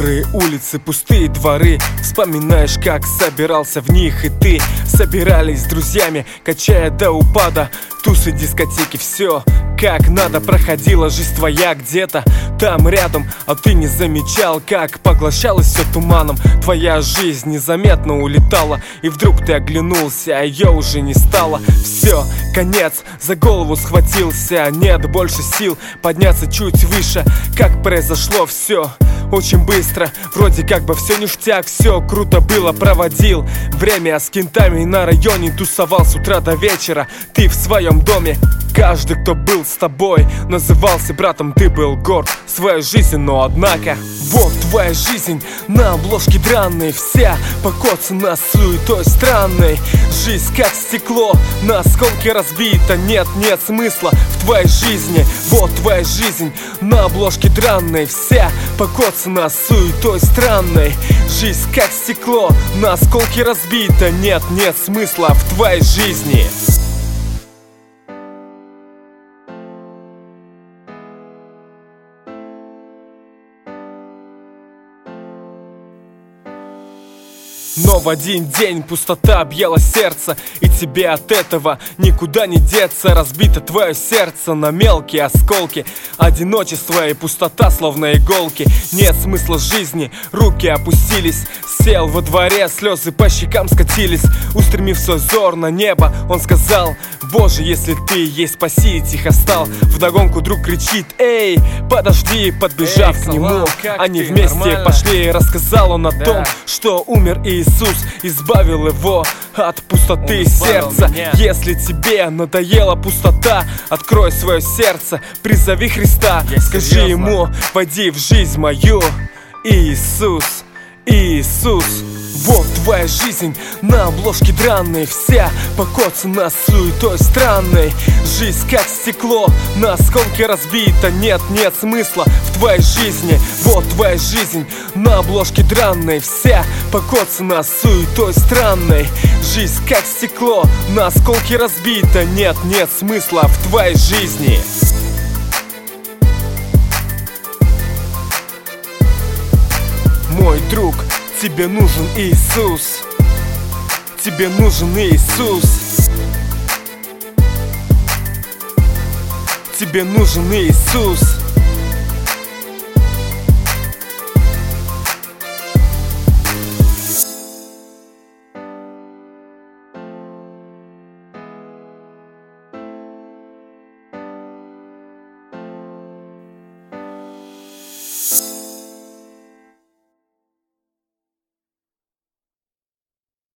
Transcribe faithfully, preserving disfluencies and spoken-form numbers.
Мокрые улицы, пустые дворы. Вспоминаешь, как собирался в них и ты. Собирались с друзьями, качая до упада. Тусы, дискотеки, все как надо. Проходила жизнь твоя где-то там рядом, а ты не замечал, как поглощалось все туманом. Твоя жизнь незаметно улетала, и вдруг ты оглянулся, а ее уже не стало. Все, конец, за голову схватился. Нет больше сил подняться чуть выше. Как произошло все очень быстро, вроде как бы все ништяк, все круто было, проводил время с кентами на районе, тусовал с утра до вечера. Ты в своем доме, каждый, кто был с тобой, назывался братом, ты был горд своей жизнью, но однако вот твоя жизнь на обложке драной, вся покоцана суетой странной. Жизнь как стекло, на осколки разбита, нет, нет смысла в твоей жизни. Вот твоя жизнь на обложке драной, вся покоцана суетой странной. Жизнь как стекло, на осколки разбита, нет, нет смысла в твоей жизни. Но в один день пустота объяла сердце, и тебе от этого никуда не деться. Разбито твое сердце на мелкие осколки. Одиночество и пустота, словно иголки. Нет смысла жизни, руки опустились. Сел во дворе, слезы по щекам скатились. Устремив свой взор на небо, он сказал: Боже, если ты есть, спаси, тихо стал. Вдогонку друг кричит: эй, подожди, подбежав Эй, к нему салам, они ты, вместе нормально? Пошли. Рассказал он о да. том, что умер Иисус, избавил его от пустоты сердца. Меня. Если тебе надоела пустота, открой свое сердце, призови Христа. Я Скажи серьезно. ему: войди в жизнь мою, Иисус, Иисус. Вот твоя жизнь на обложке драной, вся покоцана суетой странной. Жизнь как стекло, на осколки разбита, нет, нет смысла в твоей жизни. Вот твоя жизнь на обложке драной, вся покоцана суетой странной. Жизнь как стекло, на осколки разбита, нет, нет смысла в твоей жизни. Мой друг, тебе нужен Иисус. Тебе нужен Иисус. Тебе нужен Иисус.